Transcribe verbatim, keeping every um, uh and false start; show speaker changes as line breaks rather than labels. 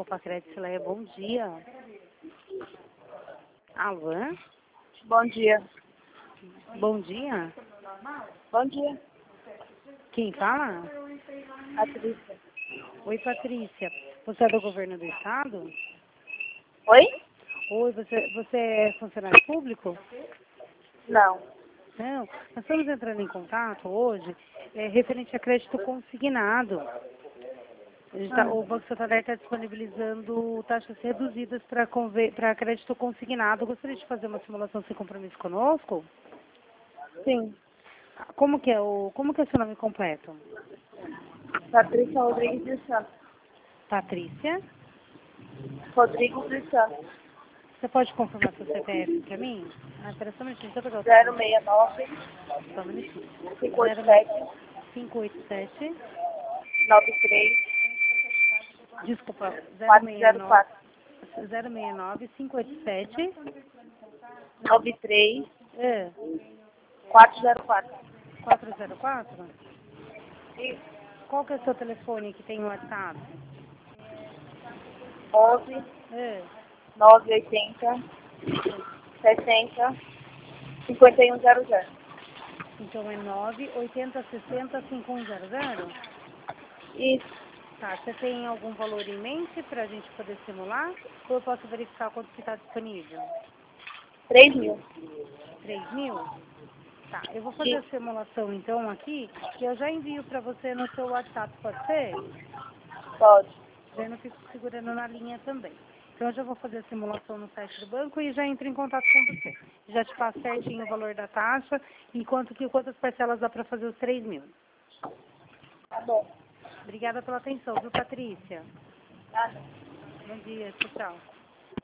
Copa Crédito Leia, bom dia. Alô?
Bom dia.
Bom dia.
Bom dia.
Quem fala?
Patrícia.
Oi, Patrícia. Você é do governo do estado?
Oi?
Oi, você, você é funcionário público?
Não.
Não. Nós estamos entrando em contato hoje é, referente a crédito consignado. A gente tá,
Hum.
O Banco Santander está disponibilizando taxas reduzidas para crédito consignado. Gostaria de fazer uma simulação sem compromisso conosco?
Sim.
Como que é o, como que é o seu nome completo?
Patrícia Rodrigues dos Santos.
Patrícia?
Rodrigues dos Santos.
Você pode confirmar seu C P F para mim? Ah, espera só um minutinho, deixa eu pegar o
zero
seu.
seis nove,
Só um minutinho.
cinco oito sete,
cinco oito sete,
nove três,
desculpa,
quatro zero quatro.
zero seis nove, cinco oito sete,
nove três,
é,
quatro zero quatro.
quatro zero quatro?
Isso.
Qual que é o seu telefone que tem o WhatsApp?
onze,
É,
nove oitenta, sessenta, cinquenta e um zero zero.
então é nove oito zero sessenta, cinco um zero zero?
Isso.
Tá, você tem algum valor em mente para a gente poder simular? Ou eu posso verificar quanto que está disponível?
três mil.
três mil? Tá, eu vou fazer a
Isso.
simulação então aqui e eu já envio para você no seu WhatsApp, pode ser?
Pode.
Daí eu não fico segurando na linha também. Então eu já vou fazer a simulação no site do banco e já entro em contato com você. Já te passo certinho o valor da taxa e quanto que, quantas parcelas dá para fazer os três mil.
Tá bom.
Obrigada pela atenção, viu, Patrícia?
Nada.
Bom dia, tchau, tchau.